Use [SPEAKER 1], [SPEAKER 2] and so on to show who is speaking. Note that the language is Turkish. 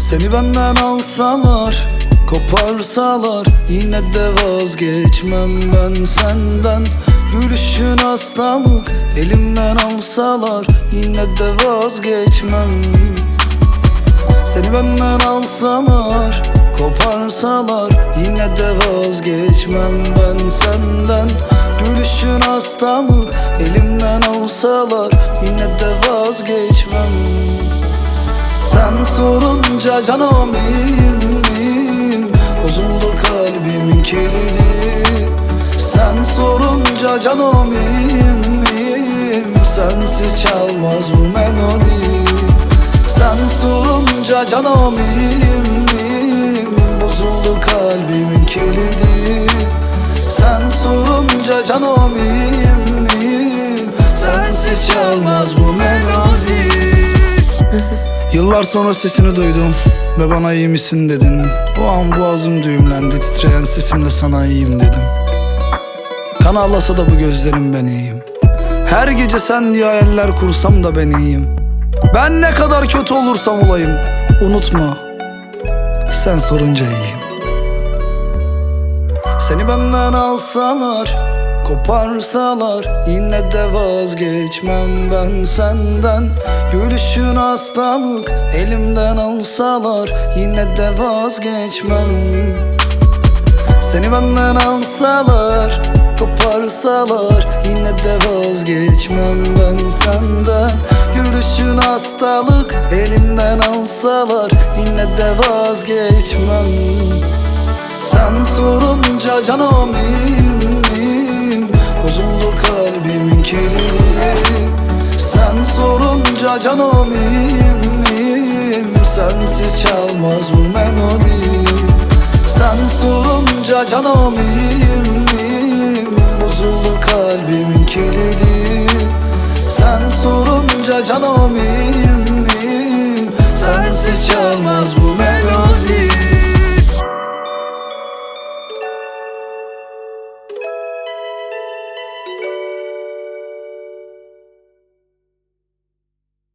[SPEAKER 1] Seni benden alsalar, koparsalar, yine de vazgeçmem ben senden. Gülüşün hastalık, elimden alsalar, yine de vazgeçmem. Seni benden alsalar, koparsalar, yine de vazgeçmem ben senden. Gülüşün hastalık, elimden alsalar, yine de vazgeçmem. Sen sorunca canım iyiyim, bozuldu kalbimin kilidi. Sen sorunca canım iyiyim, sensiz çalmaz bu melodi. Sen sorunca canım iyiyim, bozuldu kalbimin kilidi. Sen sorunca canım iyiyim, sensiz çalmaz bu melodi.
[SPEAKER 2] Nasılsın?
[SPEAKER 1] Yıllar sonra sesini duydum ve bana iyi misin dedin. O an boğazım düğümlendi, titreyen sesimle sana iyiyim dedim. Kan ağlasa da bu gözlerim, ben iyiyim. Her gece sen diye hayaller kursam da ben iyiyim. Ben ne kadar kötü olursam olayım, unutma, sen sorunca iyiyim. Seni benden alsalar, koparsalar, yine de vazgeçmem ben senden. Gülüşün hastalık, elimden alsalar, yine de vazgeçmem. Seni benden alsalar, koparsalar, yine de vazgeçmem ben senden. Gülüşün hastalık, elimden alsalar, yine de vazgeçmem. Sen sorunca canım iyiyim, bozuldu kalbimin kilidi. Sen sorunca canım iyiyim, sensiz çalmaz bu melodi. Sen sorunca canım iyiyim, bozuldu kalbimin kilidi. Sen sorunca canım iyiyim, sensiz çalmaz